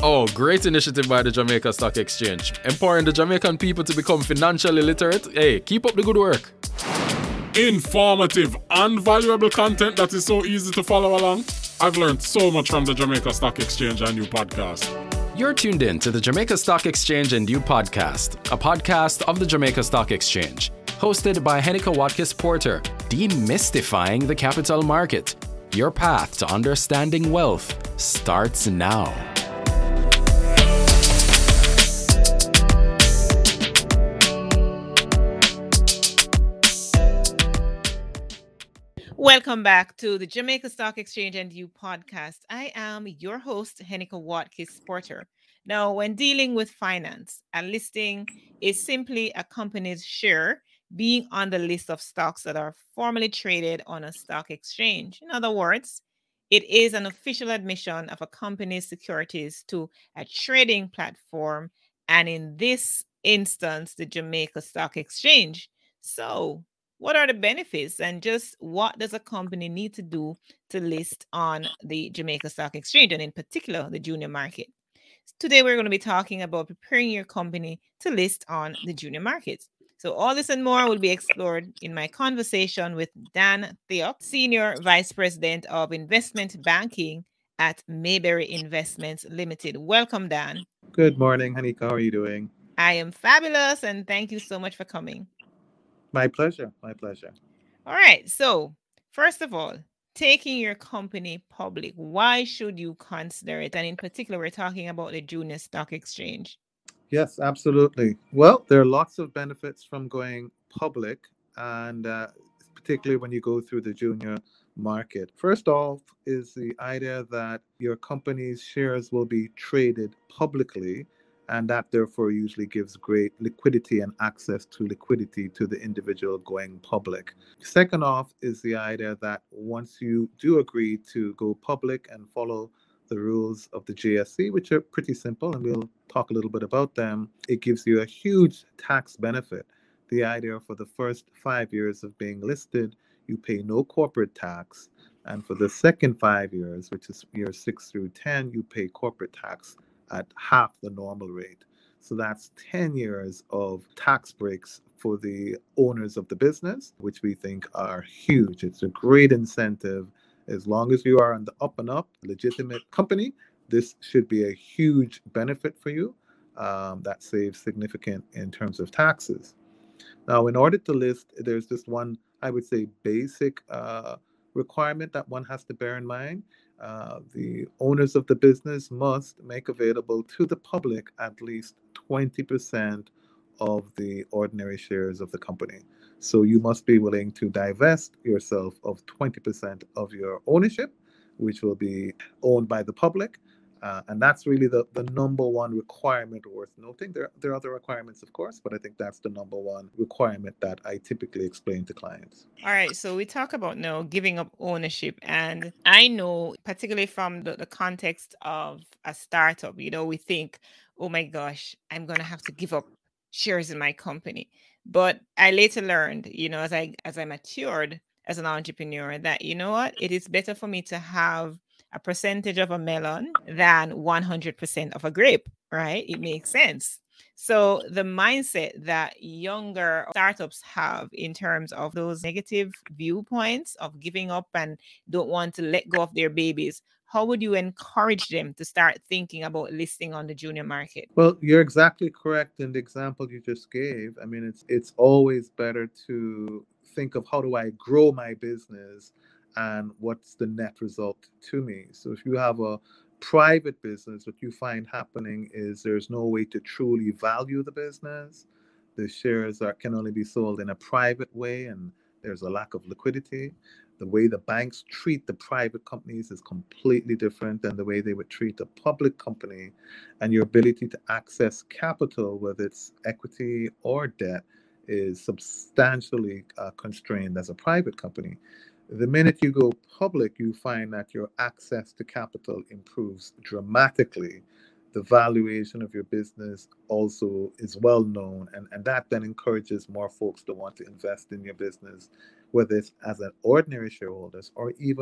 Oh, great initiative by the Jamaica Stock Exchange. Empowering the Jamaican people to become financially literate. Hey, keep up the good work. Informative and valuable content that is so easy to follow along. I've learned so much from the Jamaica Stock Exchange and You podcast. You're tuned in to the Jamaica Stock Exchange and You podcast, a podcast of the Jamaica Stock Exchange, hosted by Henika Watkis Porter, demystifying the capital market. Your path to understanding wealth starts now. Welcome back to the Jamaica Stock Exchange and You podcast. I am your host, Henika Watkis Porter. Now, when dealing with finance, a listing is simply a company's share being on the list of stocks that are formally traded on a stock exchange. In other words, it is an official admission of a company's securities to a trading platform, and in this instance, the Jamaica Stock Exchange. So, what are the benefits and just what does a company need to do to list on the Jamaica Stock Exchange and in particular the junior market? Today we're going to be talking about preparing your company to list on the junior market. So all this and more will be explored in my conversation with Dan Theok, Senior Vice President of Investment Banking at Mayberry Investments Limited. Welcome, Dan. Good morning, Hanika. How are you doing? I am fabulous and thank you so much for coming. My pleasure. My pleasure. All right. So, first of all, taking your company public, why should you consider it? And in particular, we're talking about the Junior Stock Exchange. Yes, absolutely. Well, there are lots of benefits from going public, and particularly when you go through the junior market. First off is the idea that your company's shares will be traded publicly, and that therefore usually gives great liquidity and access to liquidity to the individual going public. Second off is the idea that once you do agree to go public and follow the rules of the JSE, which are pretty simple, and we'll talk a little bit about them, it gives you a huge tax benefit. The idea for the first 5 years of being listed, you pay no corporate tax. And for the second 5 years, which is years 6 through 10, you pay corporate tax at half the normal rate. So that's 10 years of tax breaks for the owners of the business, which we think are huge. It's a great incentive. As long as you are on the up and up, legitimate company, this should be a huge benefit for you. That saves significant in terms of taxes. Now, in order to list, there's just one, I would say, basic requirement that one has to bear in mind. The owners of the business must make available to the public at least 20% of the ordinary shares of the company. So you must be willing to divest yourself of 20% of your ownership, which will be owned by the public. And that's really the number one requirement worth noting. There are other requirements, of course, but I think that's the number one requirement that I typically explain to clients. All right. So we talk about now giving up ownership. And I know, particularly from the context of a startup, we think, oh my gosh, I'm going to have to give up shares in my company. But I later learned, as I matured as an entrepreneur, that, it is better for me to have a percentage of a melon than 100% of a grape, right? It makes sense. So the mindset that younger startups have in terms of those negative viewpoints of giving up and don't want to let go of their babies, how would you encourage them to start thinking about listing on the junior market? Well, you're exactly correct in the example you just gave. I mean, it's always better to think of how do I grow my business and what's the net result to me. So if you have a private business, what you find happening is there's no way to truly value the business. The shares can only be sold in a private way, and there's a lack of liquidity. The way the banks treat the private companies is completely different than the way they would treat a public company. And your ability to access capital, whether it's equity or debt, is substantially constrained as a private company. The minute you go public, you find that your access to capital improves dramatically. The valuation of your business also is well known, and that then encourages more folks to want to invest in your business, whether it's as an ordinary shareholders or even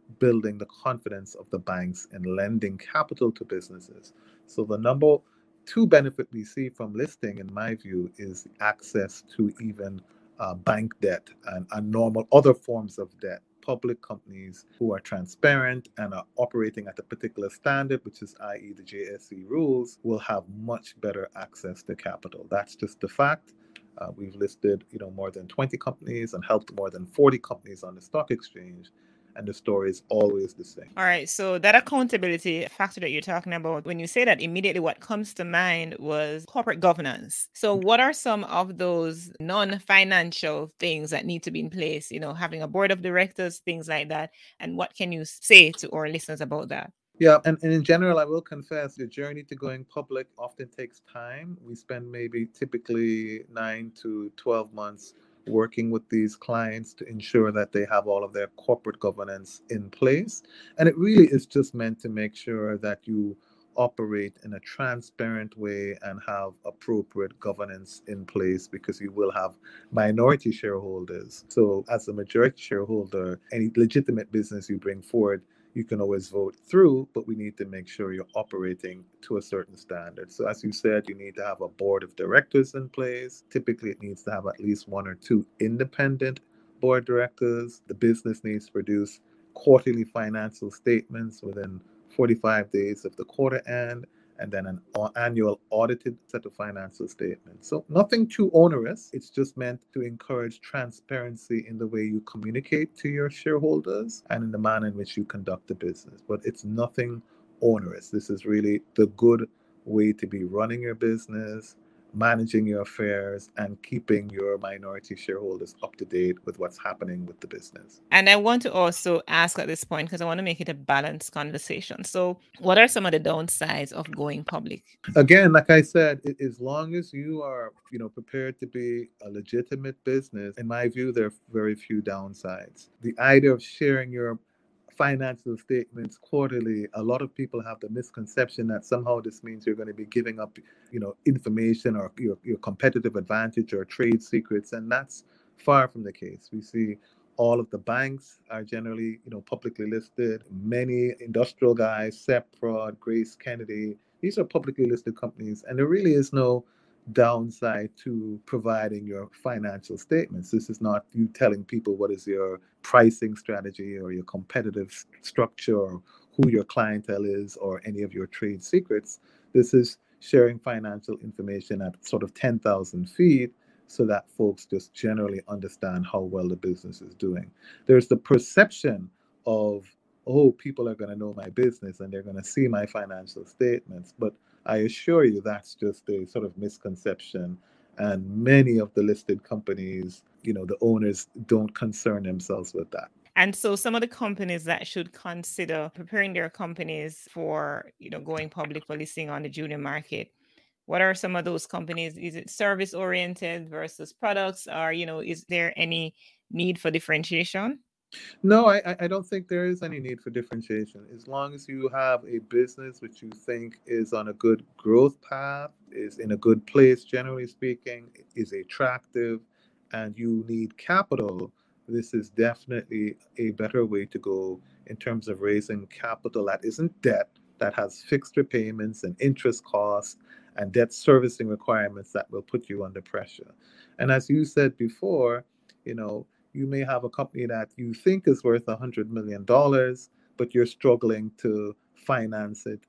building the confidence of the banks in lending capital to businesses. So the number two benefit we see from listing, in my view, is access to even bank debt and normal other forms of debt. Public companies who are transparent and are operating at a particular standard, which is i.e. the JSE rules, will have much better access to capital. That's just the fact. We've listed, more than 20 companies and helped more than 40 companies on the stock exchange, and the story is always the same. All right. So that accountability factor that you're talking about, when you say that, immediately what comes to mind was corporate governance. So what are some of those non-financial things that need to be in place, having a board of directors, things like that? And what can you say to our listeners about that? Yeah, and in general, I will confess the journey to going public often takes time. We spend maybe typically 9 to 12 months working with these clients to ensure that they have all of their corporate governance in place. And it really is just meant to make sure that you operate in a transparent way and have appropriate governance in place, because you will have minority shareholders. So as a majority shareholder, any legitimate business you bring forward, you can always vote through, but we need to make sure you're operating to a certain standard. So as you said, you need to have a board of directors in place. Typically, it needs to have at least one or two independent board directors. The business needs to produce quarterly financial statements within 45 days of the quarter end, and then an annual audited set of financial statements. So nothing too onerous. It's just meant to encourage transparency in the way you communicate to your shareholders and in the manner in which you conduct the business. But it's nothing onerous. This is really the good way to be running your business, managing your affairs, and keeping your minority shareholders up to date with what's happening with the business. And I want to also ask at this point, because I want to make it a balanced conversation. So what are some of the downsides of going public? Again, like I said, as long as you are, prepared to be a legitimate business, in my view, there are very few downsides. The idea of sharing your financial statements quarterly, a lot of people have the misconception that somehow this means you're going to be giving up, information or your competitive advantage or trade secrets, and that's far from the case. We see all of the banks are generally, publicly listed. Many industrial guys, Seprod, Grace Kennedy, these are publicly listed companies, and there really is no downside to providing your financial statements. This is not you telling people what is your pricing strategy or your competitive structure or who your clientele is or any of your trade secrets. This is sharing financial information at sort of 10,000 feet so that folks just generally understand how well the business is doing. There's the perception of, oh, people are going to know my business and they're going to see my financial statements. But I assure you that's just a sort of misconception. And many of the listed companies, the owners don't concern themselves with that. And so some of the companies that should consider preparing their companies for, going public for listing on the junior market, what are some of those companies? Is it service oriented versus products, or, is there any need for differentiation? No, I don't think there is any need for differentiation. As long as you have a business which you think is on a good growth path, is in a good place, generally speaking, is attractive, and you need capital, this is definitely a better way to go in terms of raising capital that isn't debt, that has fixed repayments and interest costs and debt servicing requirements that will put you under pressure. And as you said before, you may have a company that you think is worth $100 million, but you're struggling to finance it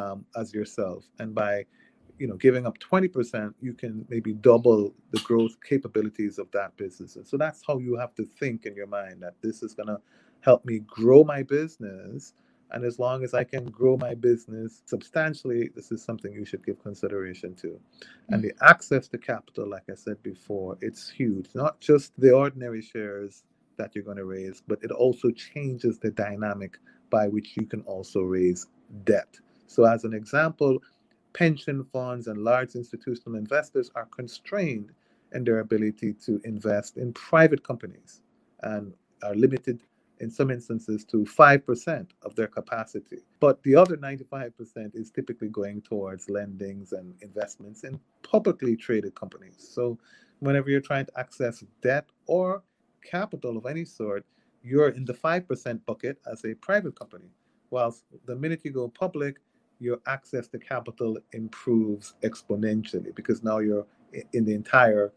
as yourself. And by giving up 20%, you can maybe double the growth capabilities of that business. And so that's how you have to think in your mind, that this is going to help me grow my business. And as long as I can grow my business substantially, this is something you should give consideration to. And the access to capital, like I said before, it's huge. Not just the ordinary shares that you're going to raise, but it also changes the dynamic by which you can also raise debt. So as an example, pension funds and large institutional investors are constrained in their ability to invest in private companies and are limited in some instances to 5% of their capacity. But the other 95% is typically going towards lendings and investments in publicly traded companies. So whenever you're trying to access debt or capital of any sort, you're in the 5% bucket as a private company. Whilst the minute you go public, your access to capital improves exponentially because now you're in the entire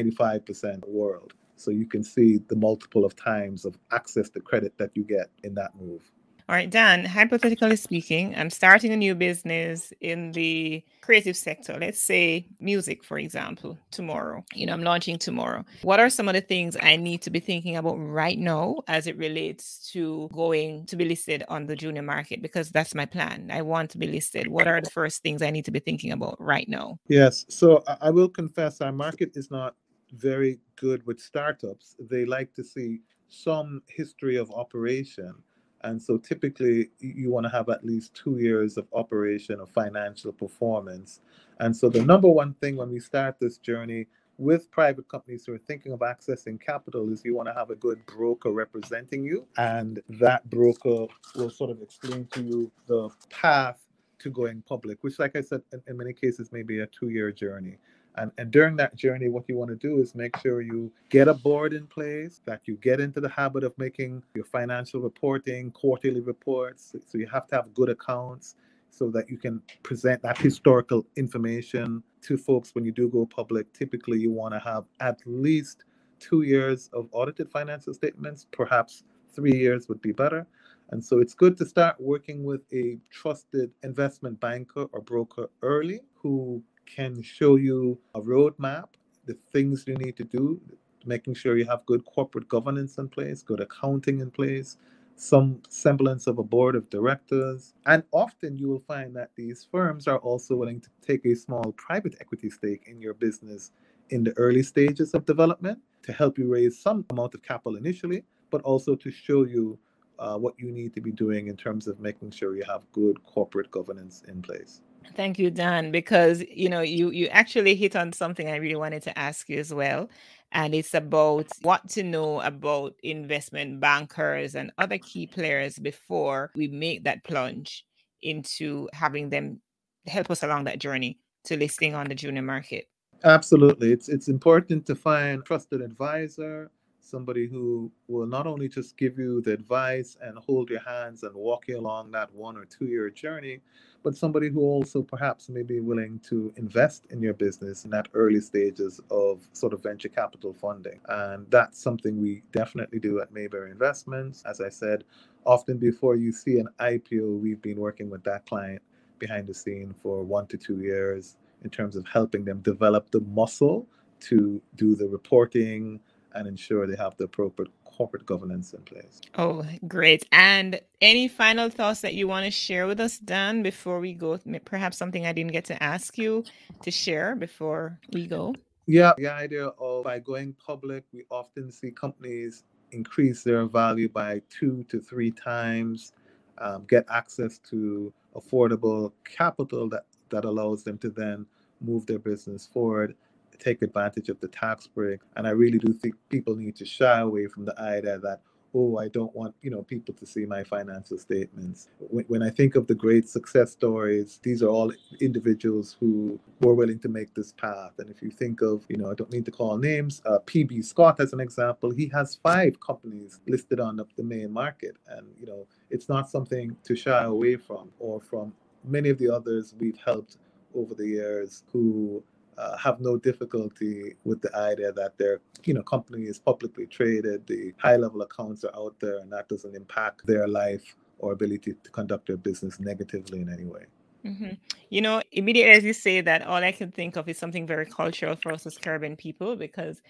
95% world. So you can see the multiple of times of access to credit that you get in that move. All right, Dan, hypothetically speaking, I'm starting a new business in the creative sector. Let's say music, for example, tomorrow. I'm launching tomorrow. What are some of the things I need to be thinking about right now as it relates to going to be listed on the junior market? Because that's my plan. I want to be listed. What are the first things I need to be thinking about right now? Yes. So I will confess our market is not very good with startups. They like to see some history of operation. And so typically you want to have at least 2 years of operation of financial performance. And so the number one thing when we start this journey with private companies who are thinking of accessing capital is you want to have a good broker representing you. And that broker will sort of explain to you the path to going public, which, like I said, in many cases may be a 2-year journey. And during that journey, what you want to do is make sure you get a board in place, that you get into the habit of making your financial reporting, quarterly reports. So you have to have good accounts so that you can present that historical information to folks when you do go public. Typically, you want to have at least 2 years of audited financial statements, perhaps 3 years would be better. And so it's good to start working with a trusted investment banker or broker early who can show you a roadmap, the things you need to do, making sure you have good corporate governance in place, good accounting in place, some semblance of a board of directors. And often you will find that these firms are also willing to take a small private equity stake in your business in the early stages of development to help you raise some amount of capital initially, but also to show you what you need to be doing in terms of making sure you have good corporate governance in place. Thank you, Dan, because you actually hit on something I really wanted to ask you as well. And it's about what to know about investment bankers and other key players before we make that plunge into having them help us along that journey to listing on the junior market. Absolutely. It's important to find a trusted advisor, somebody who will not only just give you the advice and hold your hands and walk you along that 1 or 2 year journey, but somebody who also perhaps may be willing to invest in your business in that early stages of sort of venture capital funding. And that's something we definitely do at Mayberry Investments. As I said, often before you see an IPO, we've been working with that client behind the scene for 1 to 2 years in terms of helping them develop the muscle to do the reporting and ensure they have the appropriate corporate governance in place. Oh, great. And any final thoughts that you want to share with us, Dan, before we go? Perhaps something I didn't get to ask you to share before we go? Yeah, the idea of by going public, we often see companies increase their value by 2 to 3 times, get access to affordable capital that allows them to then move their business forward, take advantage of the tax break. And I really do think people need to shy away from the idea that, oh, I don't want people to see my financial statements. When I think of the great success stories, these are all individuals who were willing to make this path. And if you think of, I don't need to call names, PB Scott as an example, he has 5 companies listed on the main market. And, it's not something to shy away from, or from many of the others we've helped over the years who have no difficulty with the idea that their company is publicly traded, the high level accounts are out there, and that doesn't impact their life or ability to conduct their business negatively in any way. Mm-hmm. Immediately as you say that, all I can think of is something very cultural for us as Caribbean people, because,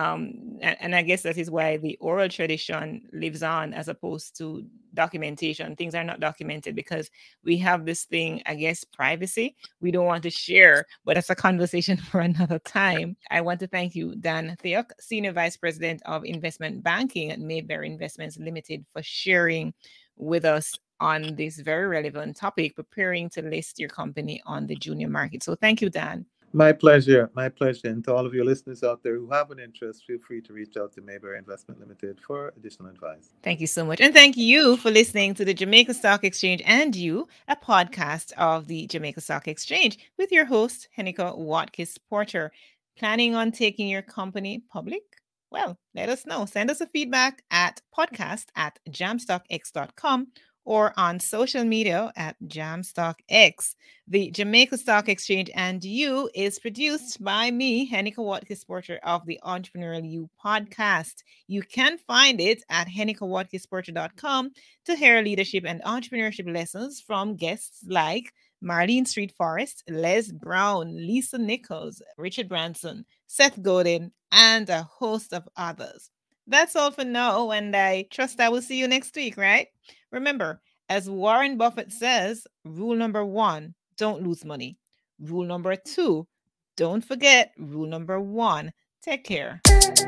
and I guess that is why the oral tradition lives on as opposed to documentation. Things are not documented because we have this thing, I guess, privacy. We don't want to share, but that's a conversation for another time. I want to thank you, Dan Theok, Senior Vice President of Investment Banking at Mayberry Investments Limited, for sharing with us on this very relevant topic, preparing to list your company on the junior market. So thank you, Dan. My pleasure. My pleasure. And to all of your listeners out there who have an interest, feel free to reach out to Mayberry Investment Limited for additional advice. Thank you so much. And thank you for listening to the Jamaica Stock Exchange and You, a podcast of the Jamaica Stock Exchange with your host, Henika Watkis Porter. Planning on taking your company public? Well, let us know. Send us a feedback at podcast@jamstockx.com or on social media at JamstockX. The Jamaica Stock Exchange and You is produced by me, Henika Watkins Porter of the Entrepreneurial You podcast. You can find it at henikawatkinsporter.com to hear leadership and entrepreneurship lessons from guests like Marlene Street Forest, Les Brown, Lisa Nichols, Richard Branson, Seth Godin, and a host of others. That's all for now, and I trust I will see you next week, right? Remember, as Warren Buffett says, rule number 1, don't lose money. Rule number 2, don't forget rule number 1, take care.